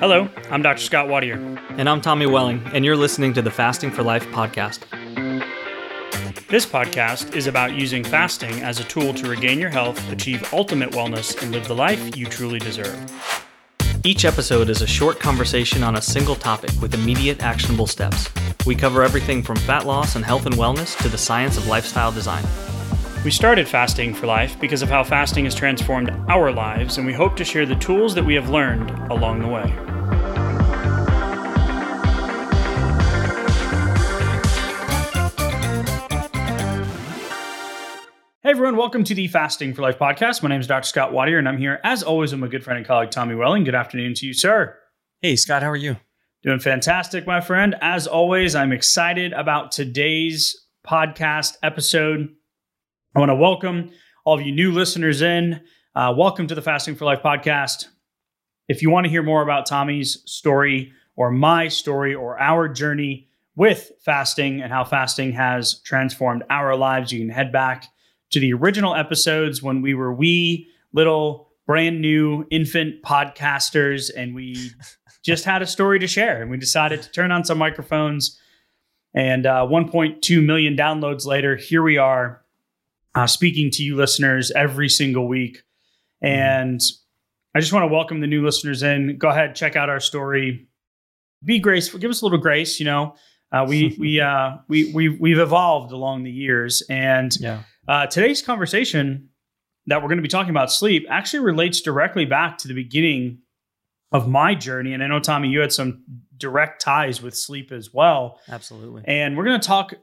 Hello, I'm Dr. Scott Wadier. And I'm Tommy Welling, and you're listening to the Fasting for Life podcast. This podcast is about using fasting as a tool to regain your health, achieve ultimate wellness, and live the life you truly deserve. Each episode is a short conversation on a single topic with immediate actionable steps. We cover everything from fat loss and health and wellness to the science of lifestyle design. We started Fasting for Life because of how fasting has transformed our lives, and we hope to share the tools that we have learned along the way. Hey everyone, welcome to the Fasting for Life podcast. My name is Dr. Scott Wadier, and I'm here, as always, with my good friend and colleague, Tommy Welling. Good afternoon to you, sir. Hey, Scott, how are you? Doing fantastic, my friend. As always, I'm excited about today's podcast episode. I want to welcome all of you new listeners in. Welcome to the Fasting for Life podcast. If you want to hear more about Tommy's story or my story or our journey with fasting and how fasting has transformed our lives, you can head back to the original episodes when we were wee little brand new infant podcasters and we just had a story to share, and we decided to turn on some microphones, and 1.2 million downloads later, here we are speaking to you listeners every single week. And I just want to welcome the new listeners in. Go ahead, check out our story. Be graceful, give us a little grace. You know, we've evolved along the years, and today's conversation that we're going to be talking about sleep actually relates directly back to the beginning of my journey. And I know, Tommy, you had some direct ties with sleep as well. Absolutely. And we're going to talk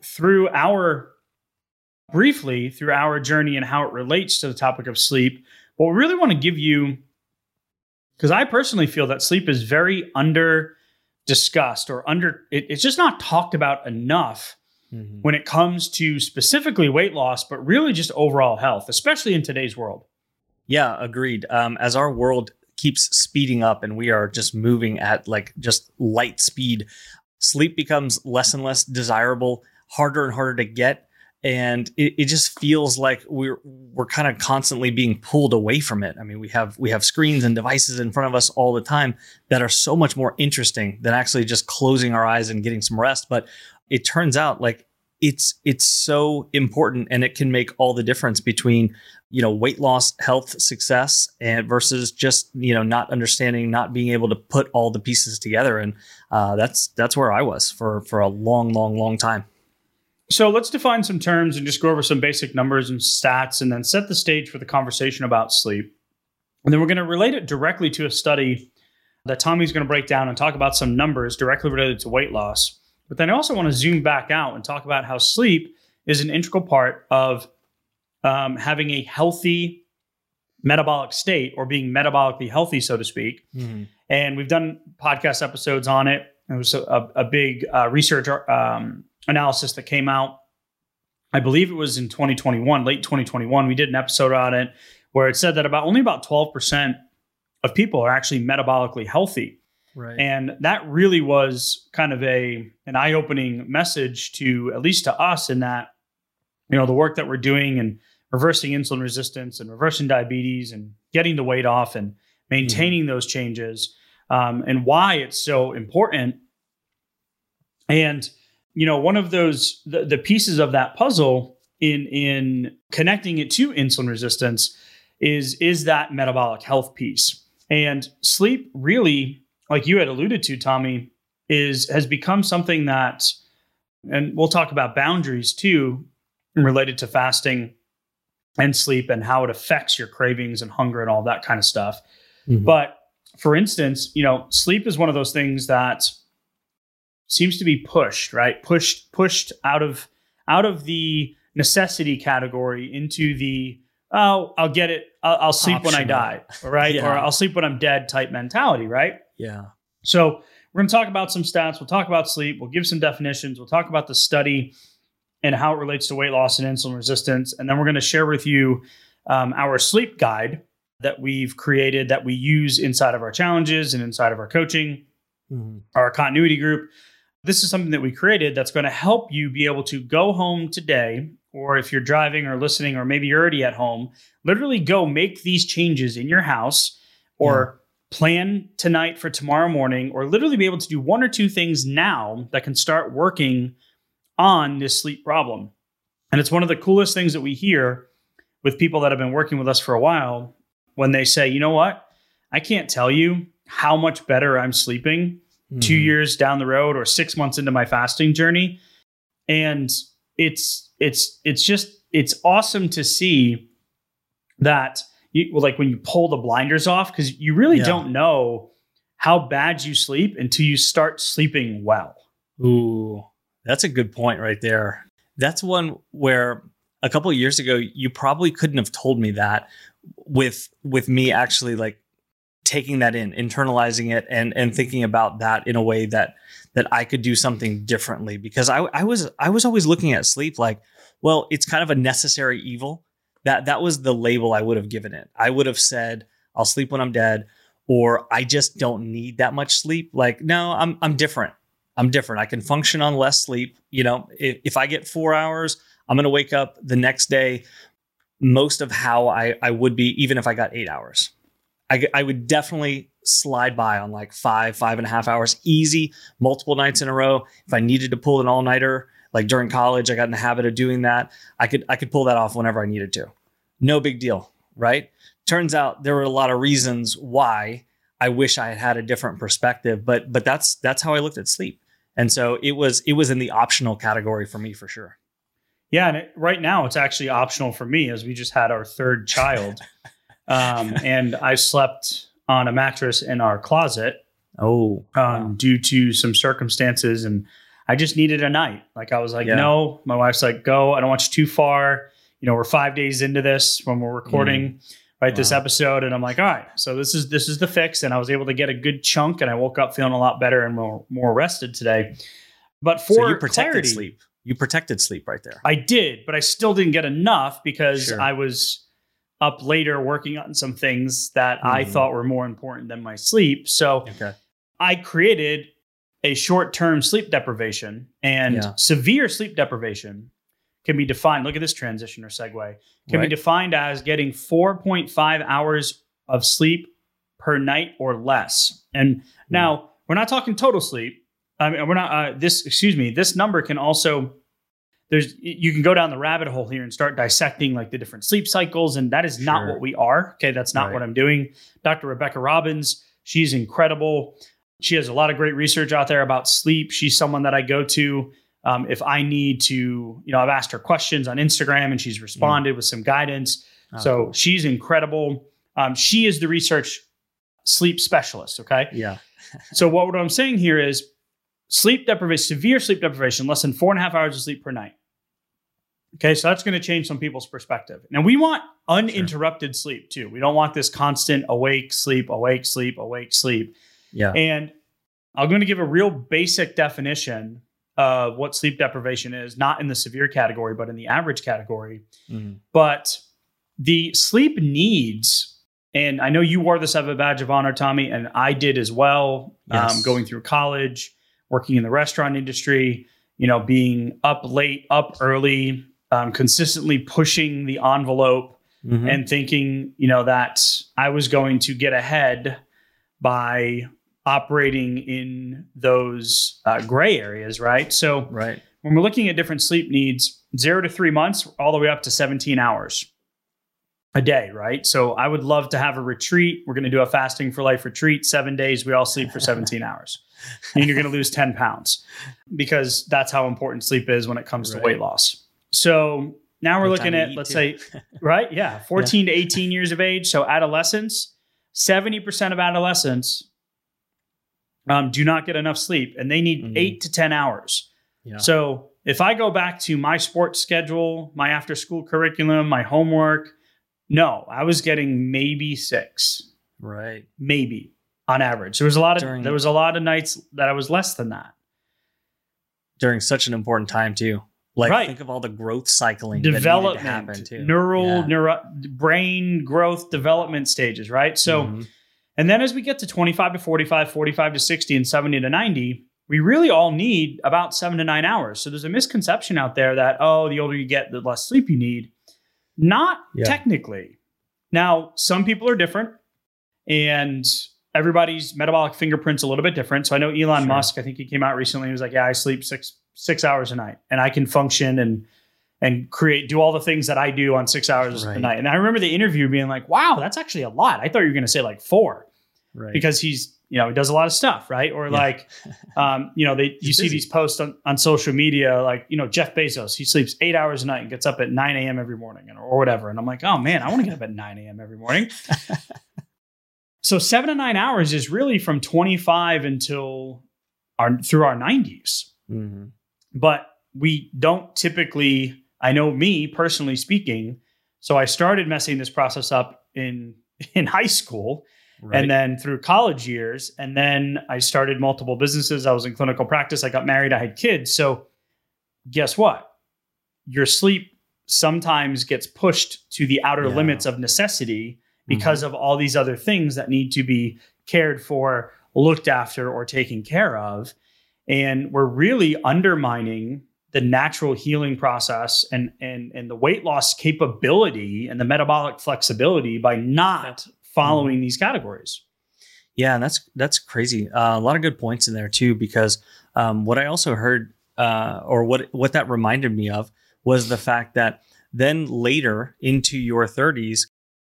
briefly through our journey and how it relates to the topic of sleep. But we really want to give you, because I personally feel that sleep is very under discussed or it's just not talked about enough when it comes to specifically weight loss, but really just overall health, especially in today's world. Yeah, agreed. As our world keeps speeding up and we are just moving at like just light speed, sleep becomes less and less desirable, harder and harder to get. And it just feels like we're kind of constantly being pulled away from it. I mean, we have screens and devices in front of us all the time that are so much more interesting than actually just closing our eyes and getting some rest. But it turns out like it's so important, and it can make all the difference between, you know, weight loss, health, success, and versus just, you know, not understanding, not being able to put all the pieces together. And that's where I was for a long time. So let's define some terms and just go over some basic numbers and stats, and then set the stage for the conversation about sleep. And then we're going to relate it directly to a study that Tommy's going to break down and talk about some numbers directly related to weight loss. But then I also want to zoom back out and talk about how sleep is an integral part of having a healthy metabolic state, or being metabolically healthy, so to speak. And we've done podcast episodes on it. It was a big research analysis that came out. I believe it was in 2021, late 2021. We did an episode on it where it said that only about 12% of people are actually metabolically healthy. Right. And that really was kind of an eye-opening message to, at least to us, in that, you know, the work that we're doing and reversing insulin resistance and reversing diabetes and getting the weight off and maintaining those changes, and why it's so important. And, you know, one of those, the pieces of that puzzle in connecting it to insulin resistance is that metabolic health piece. And sleep really, like you had alluded to, Tommy, has become something that, and we'll talk about boundaries too, related to fasting and sleep and how it affects your cravings and hunger and all that kind of stuff. But for instance, you know, sleep is one of those things that seems to be pushed out of the necessity category into the, I'll get it, I'll sleep optional when I die, right? Yeah. Or I'll sleep when I'm dead type mentality, right? Yeah. So we're going to talk about some stats. We'll talk about sleep. We'll give some definitions. We'll talk about the study and how it relates to weight loss and insulin resistance. And then we're going to share with you our sleep guide that we've created, that we use inside of our challenges and inside of our coaching, our continuity group. This is something that we created that's going to help you be able to go home today, or if you're driving or listening, or maybe you're already at home, literally go make these changes in your house, or plan tonight for tomorrow morning, or literally be able to do one or two things now that can start working on this sleep problem. And it's one of the coolest things that we hear with people that have been working with us for a while when they say, you know what? I can't tell you how much better I'm sleeping 2 years down the road or 6 months into my fasting journey. And it's awesome to see that like when you pull the blinders off, because you really don't know how bad you sleep until you start sleeping well. Ooh, that's a good point right there. That's one where a couple of years ago, you probably couldn't have told me that with me actually like taking that in, internalizing it, and thinking about that in a way that I could do something differently. Because I was always looking at sleep like, well, it's kind of a necessary evil. That was the label I would have given it. I would have said, I'll sleep when I'm dead, or I just don't need that much sleep. Like, no, I'm different. I'm different. I can function on less sleep. You know, if I get 4 hours, I'm going to wake up the next day most of how I would be, even if I got 8 hours. I would definitely slide by on like 5.5 hours, easy, multiple nights in a row. If I needed to pull an all-nighter, like during college, I got in the habit of doing that. I could pull that off whenever I needed to. No big deal, right? Turns out there were a lot of reasons why I wish I had had a different perspective, but that's how I looked at sleep. And so it was in the optional category for me for sure. Yeah, and right now it's actually optional for me as we just had our third child. And I slept on a mattress in our closet due to some circumstances. And I just needed a night. Like I was like, no, my wife's like, go, I don't want you too far. You know, we're 5 days into this when we're recording this episode. And I'm like, all right, so this is the fix. And I was able to get a good chunk and I woke up feeling a lot better and more rested today. But for you protected clarity, sleep. You protected sleep right there. I did, but I still didn't get enough because I was up later working on some things that I thought were more important than my sleep. So I created a short-term sleep deprivation, and severe sleep deprivation can be defined. Look at this transition or segue. Can be defined as getting 4.5 hours of sleep per night or less. And now we're not talking total sleep. I mean, we're not this number can also, you can go down the rabbit hole here and start dissecting like the different sleep cycles. And that is not what we are. Okay. That's not what I'm doing. Dr. Rebecca Robbins, she's incredible. She has a lot of great research out there about sleep. She's someone that I go to if I need to, I've asked her questions on Instagram and she's responded with some guidance. So she's incredible. She is the research sleep specialist. Okay. Yeah. So what I'm saying here is sleep deprivation, severe sleep deprivation, less than 4.5 hours of sleep per night. Okay. So that's going to change some people's perspective. Now we want uninterrupted sleep too. We don't want this constant awake, sleep, awake, sleep, awake, sleep. Yeah. And I'm going to give a real basic definition of what sleep deprivation is, not in the severe category, but in the average category. But the sleep needs, and I know you wore this as a badge of honor, Tommy, and I did as well, going through college, working in the restaurant industry, being up late, up early, consistently pushing the envelope and thinking, that I was going to get ahead by operating in those gray areas, right? So when we're looking at different sleep needs, 0 to 3 months, all the way up to 17 hours a day, right? So I would love to have a retreat. We're going to do a fasting for life retreat, 7 days. We all sleep for 17 hours. And you're going to lose 10 pounds because that's how important sleep is when it comes to weight loss. So now we're looking at, let's say, 14 to 18 years of age. So adolescents, 70% of adolescents do not get enough sleep and they need 8 to 10 hours. Yeah. So if I go back to my sports schedule, my after school curriculum, my homework, no, I was getting maybe 6. Right. Maybe on average. There was a lot of nights that I was less than that. During such an important time too. Like think of all the growth cycling development, that needed to happen too. Neural brain growth development stages, right? So and then as we get to 25 to 45, 45 to 60, and 70 to 90, we really all need about 7 to 9 hours. So there's a misconception out there that, the older you get, the less sleep you need. Not technically. Now, some people are different. And everybody's metabolic fingerprint's a little bit different. So I know Elon Sure. Musk, I think he came out recently. He was like, yeah, I sleep six hours a night and I can function and do all the things that I do on 6 hours a night. And I remember the interview being like, wow, that's actually a lot. I thought you were going to say like 4 because he's, he does a lot of stuff. Right. Or like, you see these posts on social media, like, Jeff Bezos, he sleeps 8 hours a night and gets up at 9 a.m. every morning or whatever. And I'm like, oh man, I want to get up at 9 a.m. every morning. So 7 to 9 hours is really from 25 until through our 90s. Mm-hmm. But we don't typically, I know me personally speaking, so I started messing this process up in high school and then through college years. And then I started multiple businesses. I was in clinical practice. I got married. I had kids. So guess what? Your sleep sometimes gets pushed to the outer limits of necessity because of all these other things that need to be cared for, looked after, or taken care of. And we're really undermining the natural healing process and the weight loss capability and the metabolic flexibility by not following these categories. Yeah, and that's crazy. A lot of good points in there too, because what I also heard, or what that reminded me of, was the fact that then later into your 30s,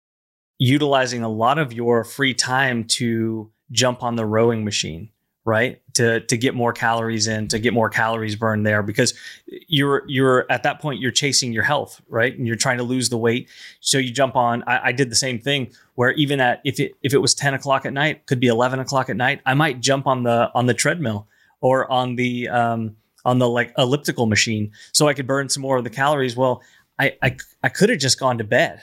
utilizing a lot of your free time to jump on the rowing machine, right? To get more calories in, to get more calories burned there, because you're at that point, you're chasing your health, right? And you're trying to lose the weight. So you jump on, I did the same thing where even if it was 10 o'clock at night, could be 11 o'clock at night, I might jump on the treadmill or on the like elliptical machine so I could burn some more of the calories. Well, I could have just gone to bed.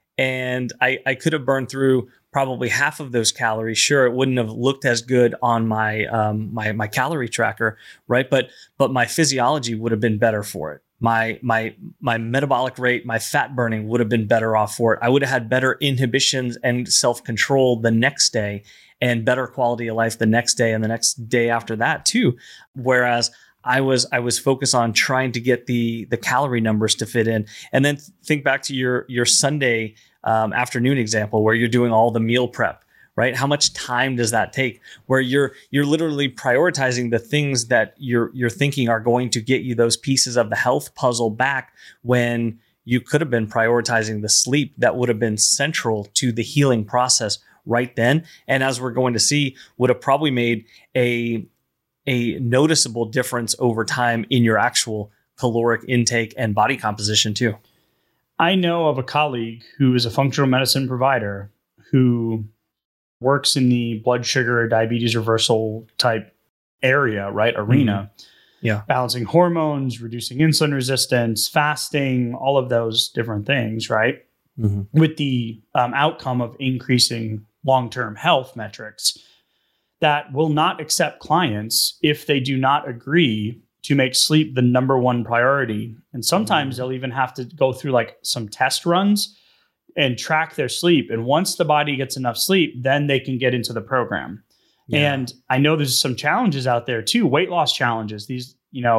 And I could have burned through probably half of those calories. Sure, it wouldn't have looked as good on my my calorie tracker, right? But my physiology would have been better for it. My metabolic rate, my fat burning would have been better off for it. I would have had better inhibitions and self-control the next day, and better quality of life the next day and the next day after that too. Whereas I was focused on trying to get the calorie numbers to fit in. And then think back to your Sunday afternoon example where you're doing all the meal prep, right? How much time does that take? Where you're literally prioritizing the things that you're thinking are going to get you those pieces of the health puzzle back, when you could have been prioritizing the sleep that would have been central to the healing process right then. And as we're going to see, would have probably made a noticeable difference over time in your actual caloric intake and body composition too. I know of a colleague who is a functional medicine provider who works in the blood sugar, diabetes reversal type area, right? Arena. Yeah. Balancing hormones, reducing insulin resistance, fasting, all of those different things, right? Mm-hmm. With the outcome of increasing long-term health metrics, that will not accept clients if they do not agree to make sleep the number one priority. And sometimes they'll even have to go through like some test runs and track their sleep. And once the body gets enough sleep, then they can get into the program. Yeah. And I know there's some challenges out there too, weight loss challenges. These,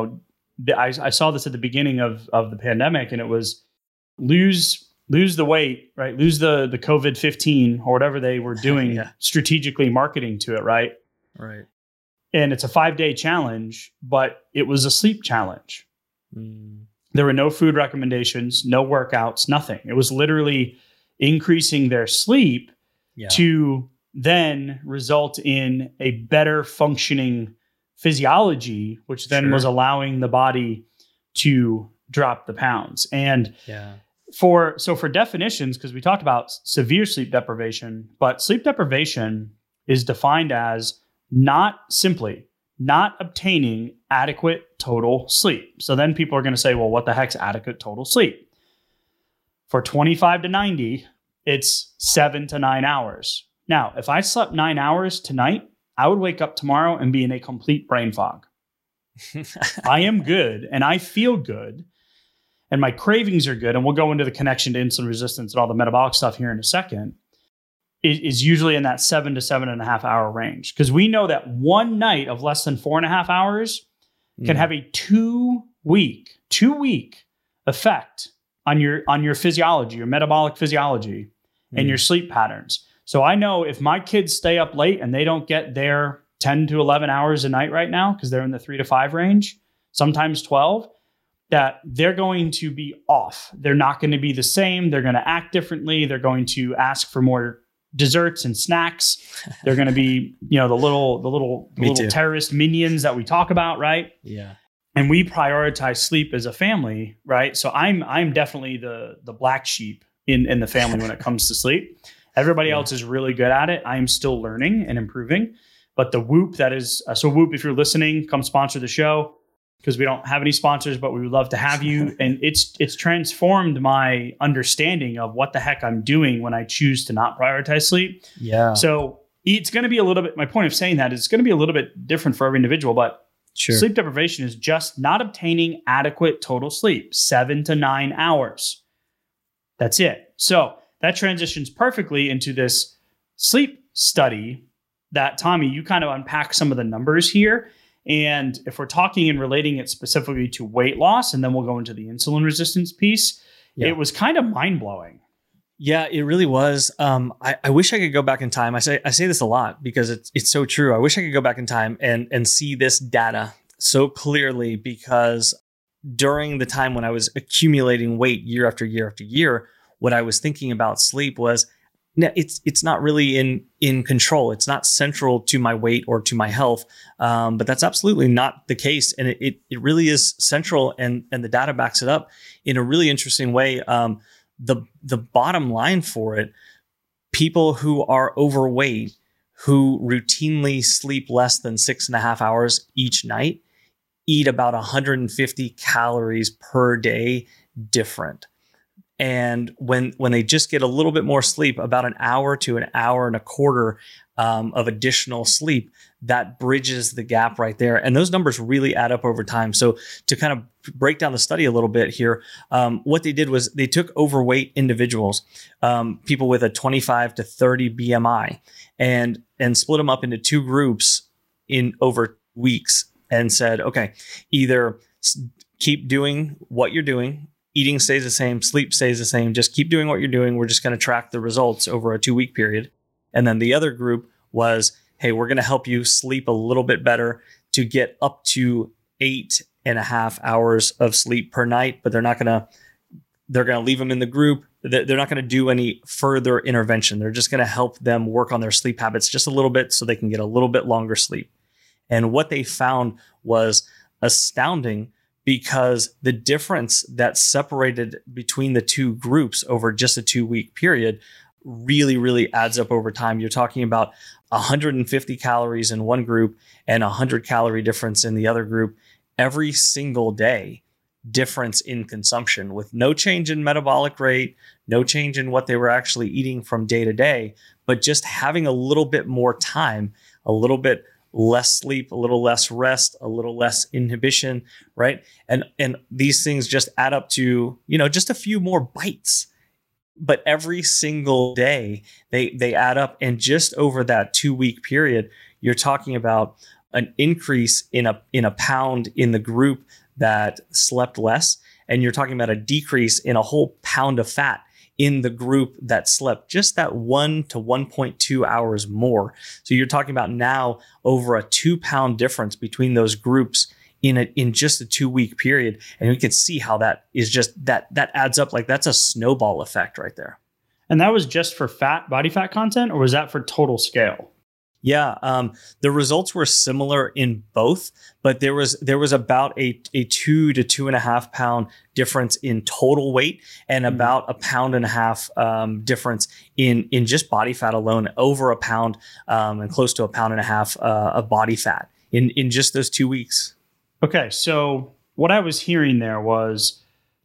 I saw this at the beginning of the pandemic, and it was lose the weight, right? Lose the COVID-15 or whatever they were doing, strategically marketing to it, right? Right. And it's a 5-day challenge, but it was a sleep challenge. There were no food recommendations, no workouts, nothing. It was literally increasing their sleep to then result in a better functioning physiology, which then was allowing the body to drop the pounds. And for definitions, because we talked about severe sleep deprivation, but sleep deprivation is defined as not obtaining adequate total sleep. So then people are going to say, well, what the heck's adequate total sleep? For 25 to 90, it's 7 to 9 hours. Now, if I slept 9 hours tonight, I would wake up tomorrow and be in a complete brain fog. I am good and I feel good and my cravings are good. And we'll go into the connection to insulin resistance and all the metabolic stuff here in a second. It is usually in that 7 to 7.5 hour range. Because we know that one night of less than 4.5 hours can have a 2 week effect on your physiology, your metabolic physiology, and your sleep patterns. So I know if my kids stay up late and they don't get their 10 to 11 hours a night right now, because they're in the 3 to 5 range, sometimes 12, that they're going to be off. They're not going to be the same. They're going to act differently. They're going to ask for more desserts and snacks. They're going to be, the little terrorist minions that we talk about, right? Yeah. And we prioritize sleep as a family, right? So I'm definitely the black sheep in the family when it comes to sleep. Everybody else is really good at it. I'm still learning and improving. But the Whoop, that is, so Whoop, if you're listening, come sponsor the show, because we don't have any sponsors, but we would love to have you. And it's transformed my understanding of what the heck I'm doing when I choose to not prioritize sleep. Yeah. So it's going to be a little bit, my point of saying that is it's going to be a little bit different for every individual, but sleep deprivation is just not obtaining adequate total sleep, 7 to 9 hours. That's it. So that transitions perfectly into this sleep study that, Tommy, you kind of unpack some of the numbers here. And if we're talking and relating it specifically to weight loss, and then we'll go into the insulin resistance piece, it was kind of mind-blowing. Yeah, it really was. I wish I could go back in time. I say this a lot because it's so true. I wish I could go back in time and see this data so clearly, because during the time when I was accumulating weight year after year after year, what I was thinking about sleep was, no, it's not really in control. It's not central to my weight or to my health, but that's absolutely not the case. And it really is central, and the data backs it up in a really interesting way. The bottom line for it, people who are overweight, who routinely sleep less than 6.5 hours each night, eat about 150 calories per day different. And when they just get a little bit more sleep, about an hour to an hour and a quarter of additional sleep, that bridges the gap right there. And those numbers really add up over time. So to kind of break down the study a little bit here, what they did was they took overweight individuals, people with a 25 to 30 BMI, and split them up into two groups in over weeks and said, okay, either keep doing what you're doing, eating stays the same, sleep stays the same, just keep doing what you're doing. We're just going to track the results over a 2-week period. And then the other group was, hey, we're going to help you sleep a little bit better to get up to 8.5 hours of sleep per night, but they're going to leave them in the group. They're not going to do any further intervention. They're just going to help them work on their sleep habits just a little bit so they can get a little bit longer sleep. And what they found was astounding, because the difference that separated between the two groups over just a 2-week period really, really adds up over time. You're talking about 150 calories in one group and 100 calorie difference in the other group every single day, difference in consumption, with no change in metabolic rate, no change in what they were actually eating from day to day, but just having a little bit more time, a little bit less sleep, a little less rest, a little less inhibition, right? And these things just add up to, just a few more bites. But every single day they add up. And just over that 2-week period, you're talking about an increase in a pound in the group that slept less. And you're talking about a decrease in a whole pound of fat in the group that slept just that 1 to 1.2 hours more. So you're talking about now over a 2-pound difference between those groups in just a 2-week period. And we can see how that is just that adds up. Like, that's a snowball effect right there. And that was just for body fat content, or was that for total scale? Yeah, the results were similar in both, but there was about a 2 to 2.5 pound difference in total weight, and about 1.5 pound difference in just body fat alone, over a pound and close to 1.5 pounds of body fat in just those 2 weeks. Okay, so what I was hearing there was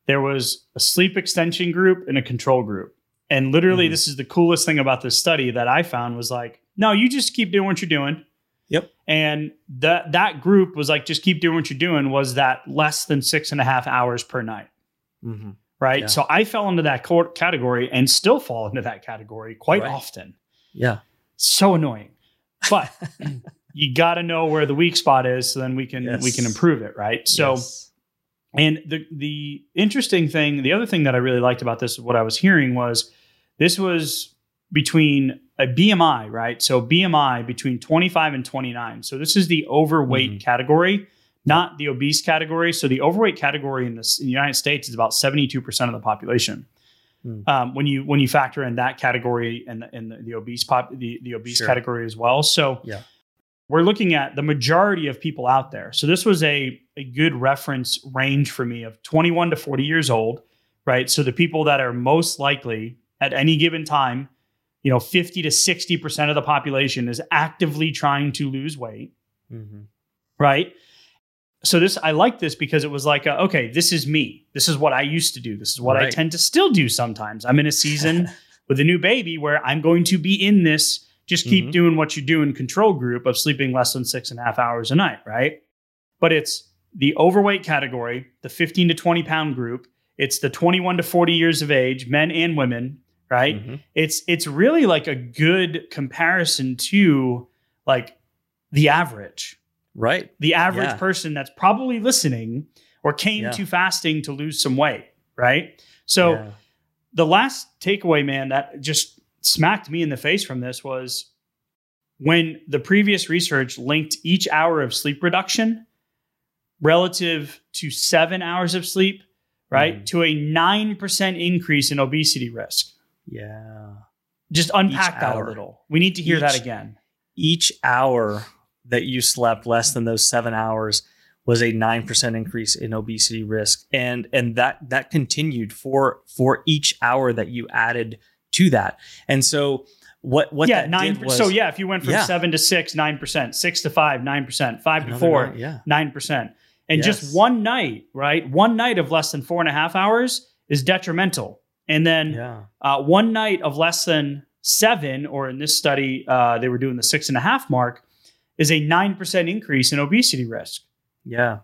a sleep extension group and a control group. And literally, this is the coolest thing about this study that I found was like, no, you just keep doing what you're doing. Yep. And that group was like, just keep doing what you're doing, was that less than 6.5 hours per night. Mm-hmm. Right. Yeah. So I fell into that category and still fall into that category quite often. Yeah. So annoying. But you got to know where the weak spot is, so then we can improve it. Right. So, and the interesting thing, the other thing that I really liked about this, what I was hearing was, this was between a BMI, right? So BMI between 25 and 29. So this is the overweight category, not the obese category. So the overweight category in the United States is about 72% of the population. When you factor in that category and the obese the obese category as well. So we're looking at the majority of people out there. So this was a good reference range for me of 21 to 40 years old, right? So the people that are most likely at any given time, 50 to 60% of the population is actively trying to lose weight, right? So I like this because it was like, okay, this is me. This is what I used to do. This is what I tend to still do sometimes. I'm in a season with a new baby where I'm going to be in this, just keep doing what you do in control group of sleeping less than 6.5 hours a night, right? But it's the overweight category, the 15 to 20 pound group. It's the 21 to 40 years of age, men and women, right? It's really like a good comparison to like the average. Right. The average person that's probably listening or came to fasting to lose some weight. Right. So the last takeaway, man, that just smacked me in the face from this was when the previous research linked each hour of sleep reduction relative to 7 hours of sleep, right, to a 9% increase in obesity risk. Yeah. Just unpack that a little. We need to hear that again. Each hour that you slept less than those 7 hours was a 9% increase in obesity risk. And that continued for each hour that you added to that. And so what that 9 did was, so if you went from 7 to 6, 9%, 6 to 5, 9%, 5 to 4, 9%. And just one night, right? One night of less than 4.5 hours is detrimental. And then one night of less than 7, or in this study, they were doing the 6.5 mark, is a 9% increase in obesity risk. Yeah.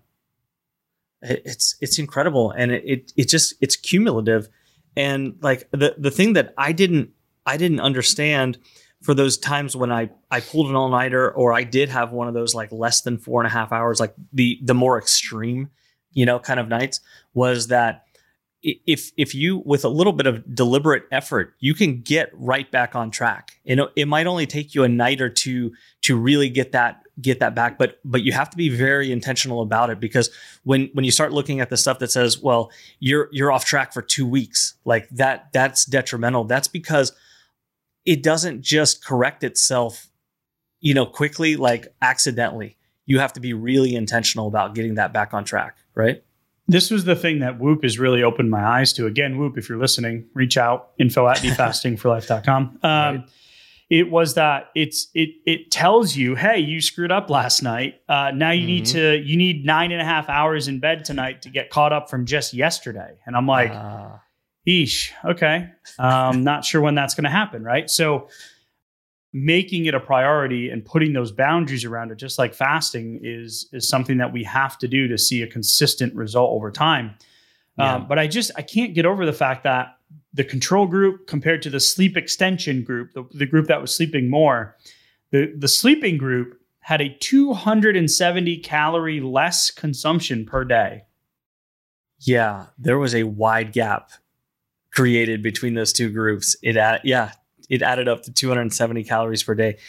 It's incredible. And it's cumulative. And like the thing that I didn't understand for those times when I pulled an all-nighter, or I did have one of those like less than 4.5 hours, like the more extreme, kind of nights, was that if you, with a little bit of deliberate effort, you can get right back on track. It might only take you a night or two to really get that back, but you have to be very intentional about it, because when you start looking at the stuff that says, well, you're off track for 2 weeks, like that's detrimental. That's because it doesn't just correct itself, quickly, like accidentally. You have to be really intentional about getting that back on track, right? This was the thing that Whoop has really opened my eyes to. Again, Whoop, if you're listening, reach out, info@defastingforlife.com. Right. It was that it tells you, hey, you screwed up last night. Now you need 9.5 hours in bed tonight to get caught up from just yesterday. And I'm like, eesh, okay. Not sure when that's going to happen, right? So making it a priority and putting those boundaries around it, just like fasting, is something that we have to do to see a consistent result over time. But I can't get over the fact that the control group compared to the sleep extension group, the group that was sleeping more, the sleeping group had a 270 calorie less consumption per day. Yeah, there was a wide gap created between those two groups. It added up to 270 calories per day.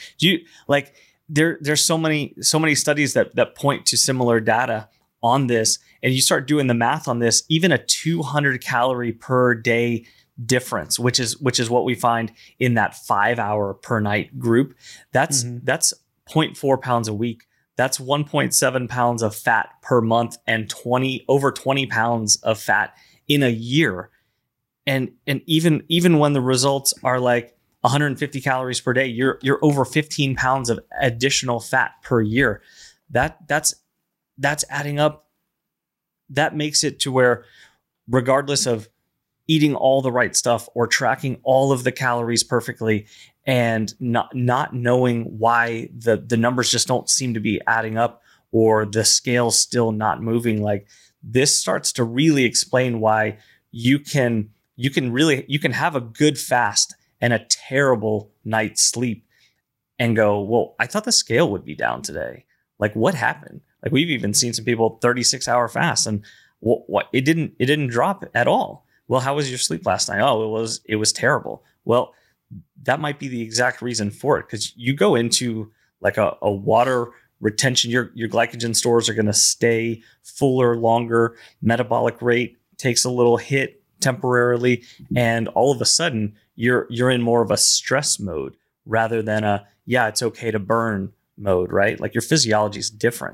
There's so many studies that point to similar data on this, and you start doing the math on this, even a 200 calorie per day difference, which is what we find in that 5 hour per night group. That's 0.4 pounds a week. That's 1.7 pounds of fat per month, and over 20 pounds of fat in a year. And even when the results are like 150 calories per day, you're over 15 pounds of additional fat per year. That's adding up. That makes it to where, regardless of eating all the right stuff or tracking all of the calories perfectly, and not knowing why the numbers just don't seem to be adding up, or the scale's still not moving, like this starts to really explain why you can have a good fast and a terrible night's sleep and go, well, I thought the scale would be down today. Like, what happened? Like, we've even seen some people 36-hour fast, and what it didn't drop at all. Well, how was your sleep last night? Oh, it was terrible. Well, that might be the exact reason for it. Because you go into like a water retention, your glycogen stores are going to stay fuller longer. Metabolic rate takes a little hit temporarily, and all of a sudden you're in more of a stress mode rather than a it's okay to burn mode, right? Like your physiology is different.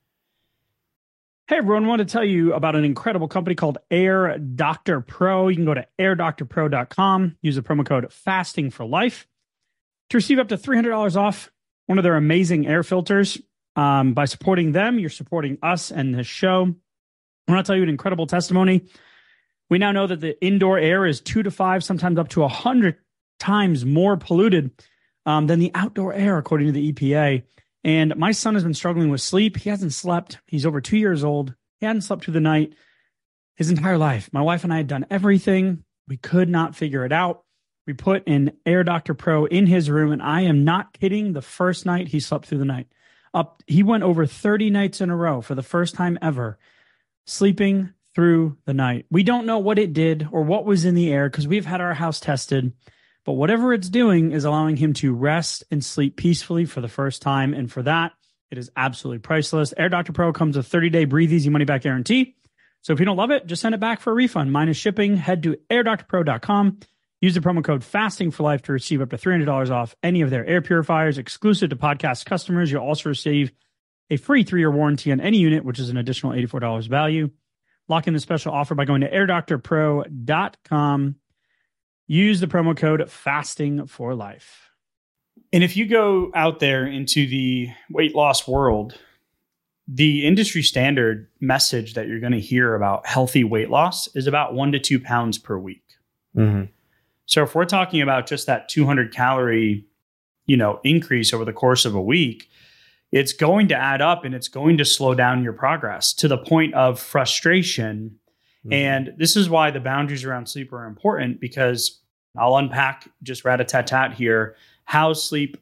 Hey everyone, I want to tell you about an incredible company called Air Doctor Pro. You can go to airdoctorpro.com, use the promo code FASTING for life to receive up to $300 off one of their amazing air filters. By supporting them, you're supporting us and the show. I want to tell you an incredible testimony. We now know that the indoor air is 2 to 5, sometimes up to 100 times more polluted than the outdoor air, according to the EPA. And my son has been struggling with sleep. He hasn't slept. He's over 2 years old. He hadn't slept through the night his entire life. My wife and I had done everything. We could not figure it out. We put an Air Doctor Pro in his room, and I am not kidding. The first night he slept through the night. He went over 30 nights in a row for the first time ever, sleeping through the night. We don't know what it did or what was in the air because we've had our house tested. But whatever it's doing is allowing him to rest and sleep peacefully for the first time. And for that, it is absolutely priceless. Air Doctor Pro comes with a 30-day breathe easy money back guarantee. So if you don't love it, just send it back for a refund. Minus shipping. Head to airdoctorpro.com. Use the promo code FASTING for life to receive up to $300 off any of their air purifiers exclusive to podcast customers. You'll also receive a free 3-year warranty on any unit, which is an additional $84 value. Lock in the special offer by going to airdoctorpro.com. Use the promo code FASTING for life. And if you go out there into the weight loss world, the industry standard message that you're going to hear about healthy weight loss is about 1 to 2 pounds per week. Mm-hmm. So if we're talking about just that 200 calorie, increase over the course of a week, it's going to add up and it's going to slow down your progress to the point of frustration. Mm-hmm. And this is why the boundaries around sleep are important, because I'll unpack just rat-a-tat-tat here how sleep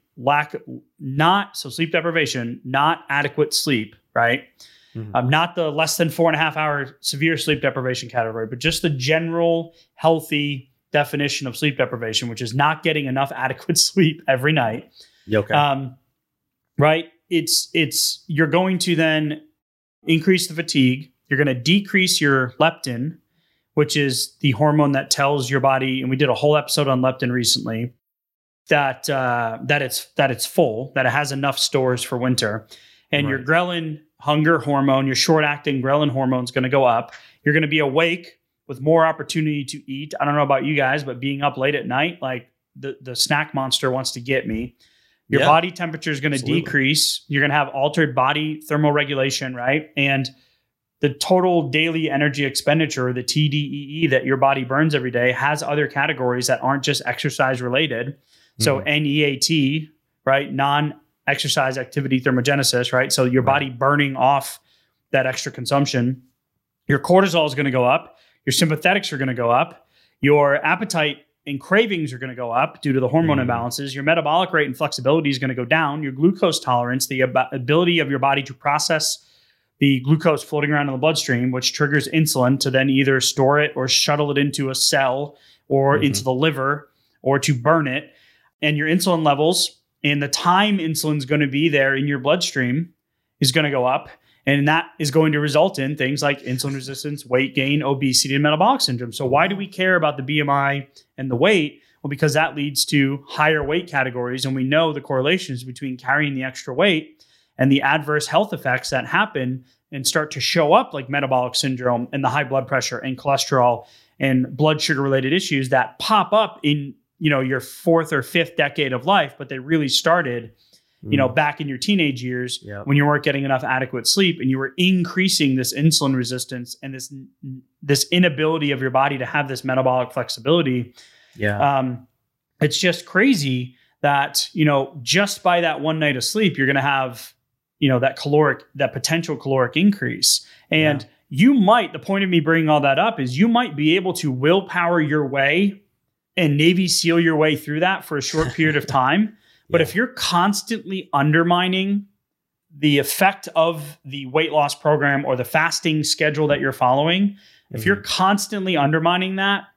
deprivation, not adequate sleep, right? Mm-hmm. Not the less than 4.5 hour severe sleep deprivation category, but just the general healthy definition of sleep deprivation, which is not getting enough adequate sleep every night. Okay. Right? It's you're going to then increase the fatigue. You're going to decrease your leptin, which is the hormone that tells your body, and we did a whole episode on leptin recently, that it's full, that it has enough stores for winter. And your ghrelin hunger hormone, your short-acting ghrelin hormone is going to go up. You're going to be awake with more opportunity to eat. I don't know about you guys, but being up late at night, like the snack monster wants to get me. Your body temperature is going to decrease. You're going to have altered body thermoregulation, right? And the total daily energy expenditure, the TDEE that your body burns every day, has other categories that aren't just exercise related. Mm-hmm. So NEAT, right? Non-exercise activity thermogenesis, right? So your body burning off that extra consumption. Your cortisol is going to go up. Your sympathetics are going to go up. Your appetite and cravings are going to go up due to the hormone imbalances. Your metabolic rate and flexibility is going to go down. Your glucose tolerance, the ability of your body to process the glucose floating around in the bloodstream, which triggers insulin to then either store it or shuttle it into a cell or into the liver or to burn it. And your insulin levels and the time insulin is going to be there in your bloodstream is going to go up. And that is going to result in things like insulin resistance, weight gain, obesity, and metabolic syndrome. So why do we care about the BMI and the weight? Well, because that leads to higher weight categories. And we know the correlations between carrying the extra weight and the adverse health effects that happen and start to show up, like metabolic syndrome and the high blood pressure and cholesterol and blood sugar related issues that pop up in, your 4th or 5th decade of life, but they really started back in your teenage years when you weren't getting enough adequate sleep and you were increasing this insulin resistance and this inability of your body to have this metabolic flexibility. It's just crazy that, just by that one night of sleep, you're going to have, that potential caloric increase. And the point of me bringing all that up is you might be able to willpower your way and Navy SEAL your way through that for a short period of time. But if you're constantly undermining the effect of the weight loss program or the fasting schedule that you're following, if you're constantly undermining that,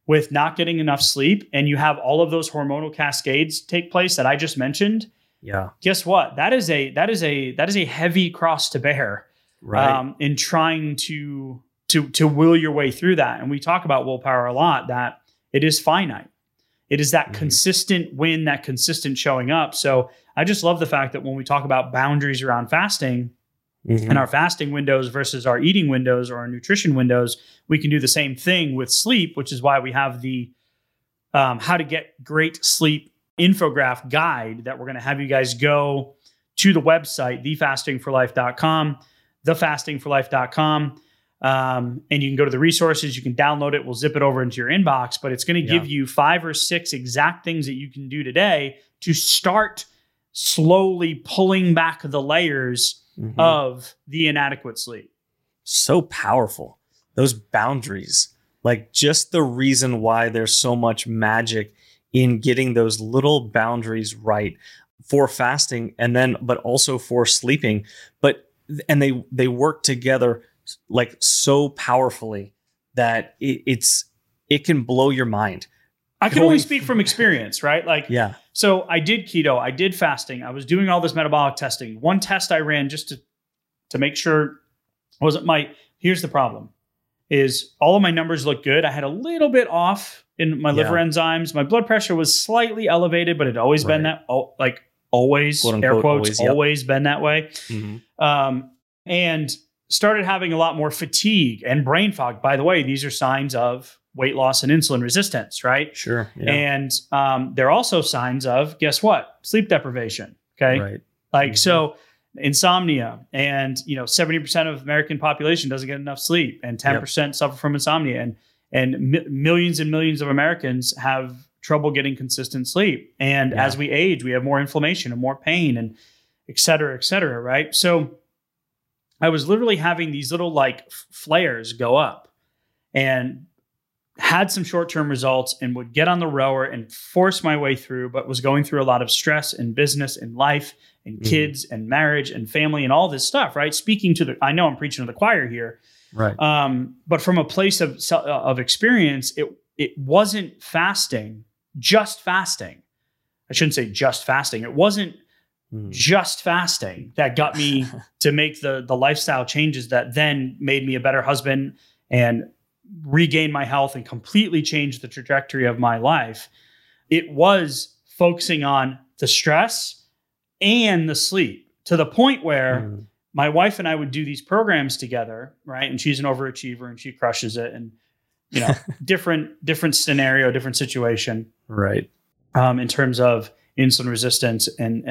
with not getting enough sleep and you have all of those hormonal cascades take place that I just mentioned, guess what? That is a heavy cross to bear, right? In trying to will your way through that. And we talk about willpower a lot, that it is finite. It is that consistent win, that consistent showing up. So I just love the fact that when we talk about boundaries around fasting and our fasting windows versus our eating windows or our nutrition windows, we can do the same thing with sleep, which is why we have the how to get great sleep infographic guide that we're going to have you guys go to the website, thefastingforlife.com, thefastingforlife.com. And you can go to the resources, you can download it, we'll zip it over into your inbox, but it's going to give you 5 or 6 exact things that you can do today to start slowly pulling back the layers of the inadequate sleep. So powerful. Those boundaries, like just the reason why there's so much magic in getting those little boundaries right for fasting and then, but also for sleeping. And they work together like so powerfully that it can blow your mind. I can only speak from experience, right? So I did keto, I did fasting, I was doing all this metabolic testing. One test I ran just to make sure wasn't here's the problem, is all of my numbers look good. I had a little bit off in my liver enzymes. My blood pressure was slightly elevated, but it always been that, always, quote, air quotes, always been that way. And started having a lot more fatigue and brain fog. By the way, these are signs of weight loss and insulin resistance, right? Sure. Yeah. And they're also signs of, guess what? Sleep deprivation. Okay. Right. So insomnia, and 70% of the American population doesn't get enough sleep, and 10% suffer from insomnia, and millions and millions of Americans have trouble getting consistent sleep. And as we age, we have more inflammation and more pain, and et cetera, right? So I was literally having these little flares go up, and had some short-term results, and would get on the rower and force my way through, but was going through a lot of stress in business and life and kids and marriage and family and all this stuff, right? I know I'm preaching to the choir here, right? But from a place of experience, it wasn't just fasting. I shouldn't say just fasting. It wasn't just fasting that got me to make the lifestyle changes that then made me a better husband and regain my health and completely change the trajectory of my life. It was focusing on the stress and the sleep, to the point where my wife and I would do these programs together, right? And she's an overachiever and she crushes it, and different scenario, different situation, right? In terms of insulin resistance and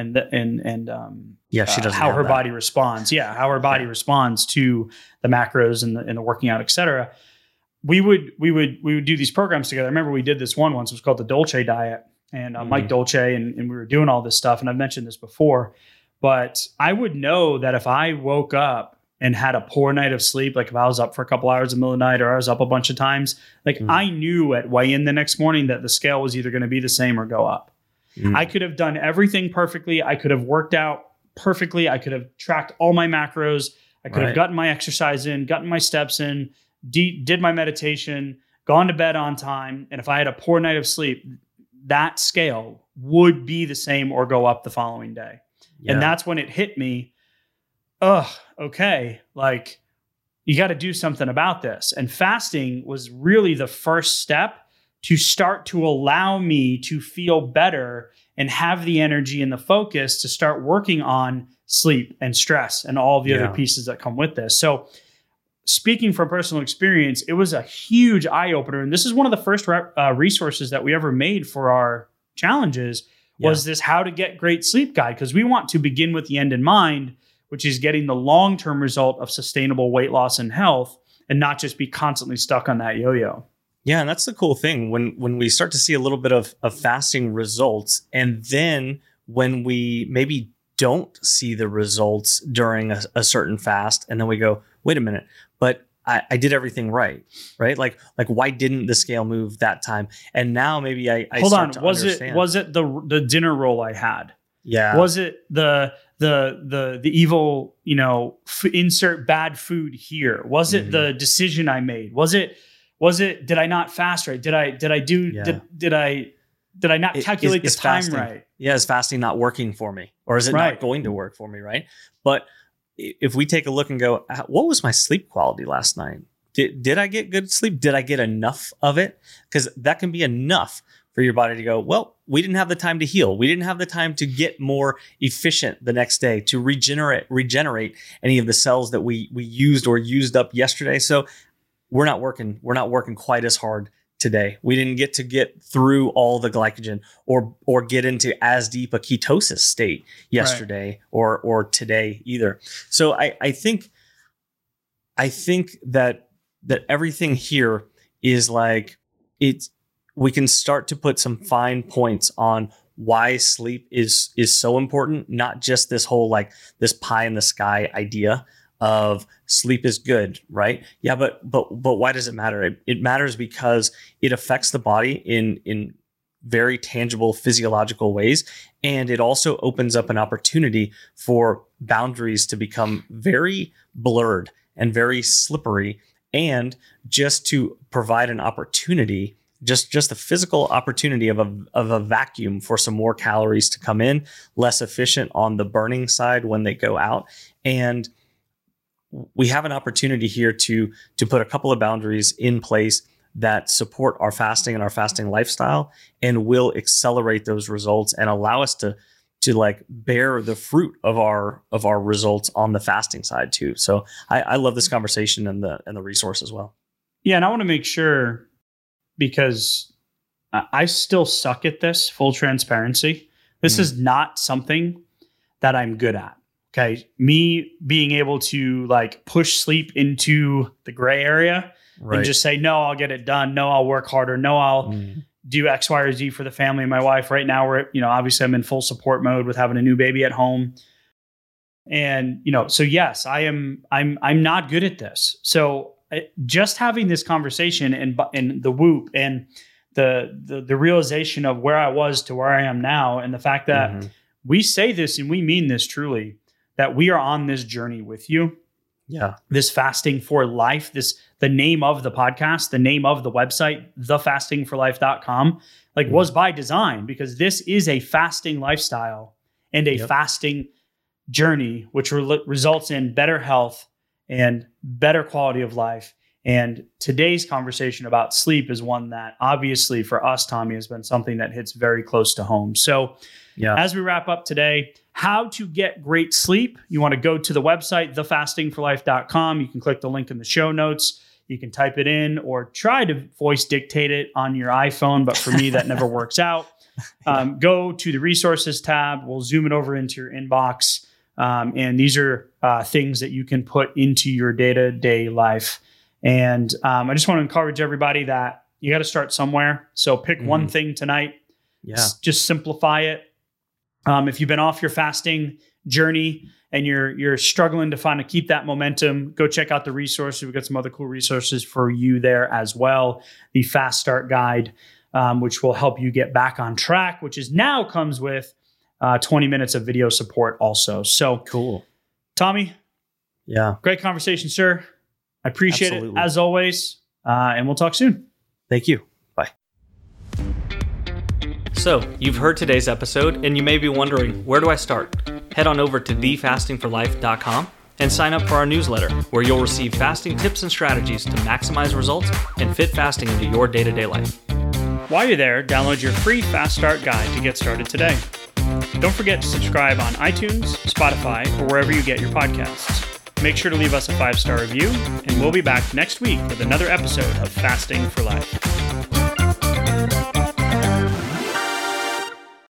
she doesn't how her body responds. How her body responds to the macros and the working out, et cetera. We would do these programs together. I remember we did this one once. It was called the Dolce Diet, and Mike Dolce, and we were doing all this stuff. And I've mentioned this before, but I would know that if I woke up and had a poor night of sleep, like if I was up for a couple hours in the middle of the night, or I was up a bunch of times, I knew at weigh-in the next morning that the scale was either going to be the same or go up. I could have done everything perfectly. I could have worked out perfectly. I could have tracked all my macros. I could have gotten my exercise in, gotten my steps in, did my meditation, gone to bed on time. And if I had a poor night of sleep, that scale would be the same or go up the following day. And that's when it hit me. Okay. You got to do something about this. And fasting was really the first step to start to allow me to feel better and have the energy and the focus to start working on sleep and stress and all the other pieces that come with this. So speaking from personal experience, it was a huge eye opener. And this is one of the first resources that we ever made for our challenges was this How to Get Great Sleep guide. Because we want to begin with the end in mind, which is getting the long-term result of sustainable weight loss and health, and not just be constantly stuck on that yo-yo. Yeah, and that's the cool thing when we start to see a little bit of fasting results, and then when we maybe don't see the results during a certain fast, and then we go, wait a minute, but I did everything right? Like why didn't the scale move that time? And now maybe I hold start on. to Was understand. it the dinner roll I had? Yeah. Was it the evil, insert bad food here? Was it the decision I made? Was did I not fast right? Did I not calculate the time right? Yeah, is fasting not working for me? Or is it not going to work for me, right? But if we take a look and go, what was my sleep quality last night? Did I get good sleep? Did I get enough of it? Because that can be enough for your body to go, well, we didn't have the time to heal. We didn't have the time to get more efficient the next day, to regenerate any of the cells that we used up yesterday. So we're not working quite as hard today. We didn't get through all the glycogen or get into as deep a ketosis state yesterday or today either. So I think that everything here is like we can start to put some fine points on why sleep is so important, not just this whole like this pie in the sky idea of sleep is good, right? Yeah, but why does it matter? It matters because it affects the body in very tangible physiological ways, and it also opens up an opportunity for boundaries to become very blurred and very slippery, and just to provide an opportunity, just the physical opportunity of a vacuum for some more calories to come in, less efficient on the burning side when they go out. And we have an opportunity here to put a couple of boundaries in place that support our fasting and our fasting lifestyle, and will accelerate those results and allow us to like bear the fruit of our results on the fasting side too. So I love this conversation and the resource as well. Yeah, and I want to make sure, because I still suck at this, full transparency. This is not something that I'm good at. Okay. Me being able to like push sleep into the gray area and just say, no, I'll get it done. No, I'll work harder. No, I'll do X, Y, or Z for the family and my wife. Right now we're, obviously I'm in full support mode with having a new baby at home. And, so yes, I'm not good at this. So just having this conversation and the whoop and the realization of where I was to where I am now, and the fact that we say this and we mean this truly, that we are on this journey with you. Yeah. This fasting for life, the name of the podcast, the name of the website, thefastingforlife.com, was by design, because this is a fasting lifestyle and a fasting journey, which results in better health and better quality of life. And today's conversation about sleep is one that obviously for us, Tommy, has been something that hits very close to home. So as we wrap up today, how to get great sleep, you want to go to the website, thefastingforlife.com. You can click the link in the show notes. You can type it in or try to voice dictate it on your iPhone. But for me, that never works out. Go to the resources tab. We'll zoom it over into your inbox. And these are things that you can put into your day-to-day life. And I just want to encourage everybody that you got to start somewhere. So pick one thing tonight. Just simplify it. If you've been off your fasting journey and you're struggling to keep that momentum, go check out the resources. We've got some other cool resources for you there as well. The Fast Start Guide, which will help you get back on track, which now comes with 20 minutes of video support also. So cool. Tommy. Yeah. Great conversation, sir. I appreciate it as always. And we'll talk soon. Thank you. Bye. So you've heard today's episode, and you may be wondering, where do I start? Head on over to thefastingforlife.com and sign up for our newsletter, where you'll receive fasting tips and strategies to maximize results and fit fasting into your day-to-day life. While you're there, download your free Fast Start Guide to get started today. Don't forget to subscribe on iTunes, Spotify, or wherever you get your podcasts. Make sure to leave us a 5-star review, and we'll be back next week with another episode of Fasting for Life.